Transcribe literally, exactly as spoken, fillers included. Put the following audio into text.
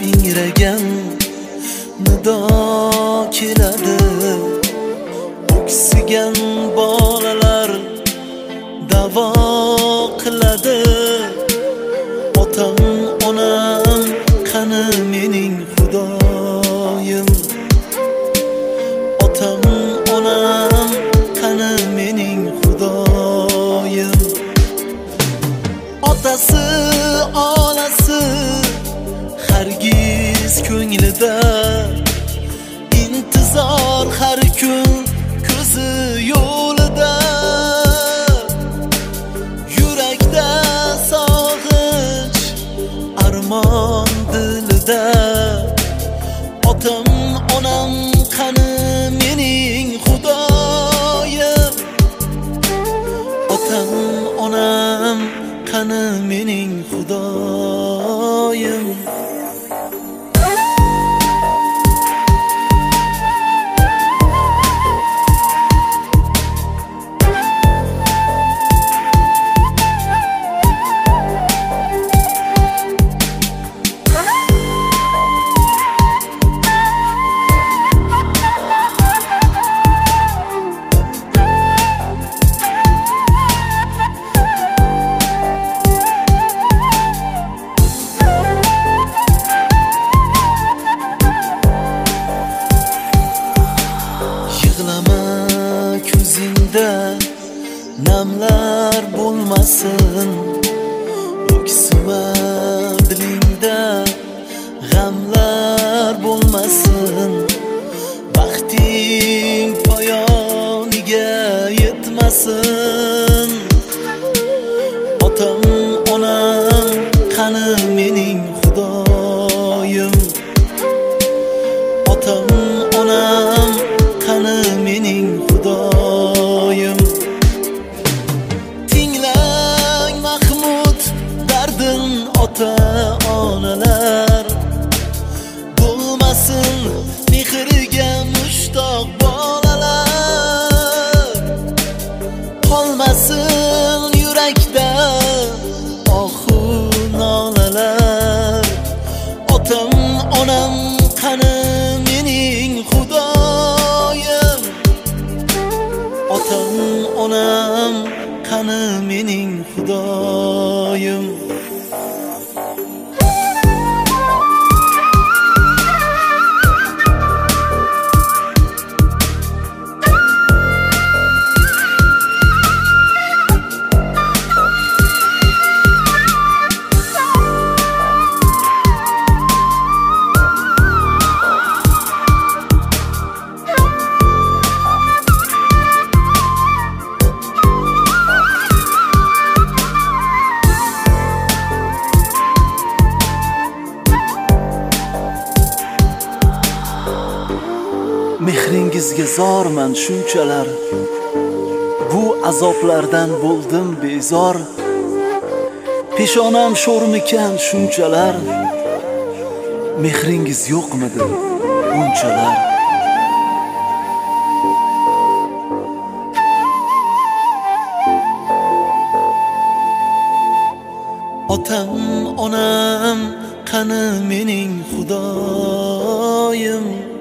ingragan nido keladi. O'ksigan bolalar davo qiladi. Otam onam qani mening xudoyim. Otam onam qani mening xudoyim. Otasi onasi hargiz ko'nglida intizor har kun ko'zi yo'lida. Yurakda sog'inch armon dilida. Otam onam qani mening xudoyim. Otam onam qani mening xudoyim. Yig'lama ko'zingda namlar bo'lmasin. O'ksima dilingda g'amlar bo'lmasin. Baxting poyoniga yetmasin. Otam onam qani mening xudoyim. Otam onam qani mening xudoyim. Tinglang Mahmud dardin ota onalar. Bo'lmasin mehriga mushtoq bolalar. Qolmasin yurakda ohu nolalar. Otam onam qani mening xudoyim. Otam onam qani mening xudoyim. Mehringizga zorman shunchalar. Bu azoblardan bo'ldim bezor. Peshonam sho'rmikan shunchalar. Mehringiz yo'qmidi bunchalar. Otam onam qani mening xudoyim.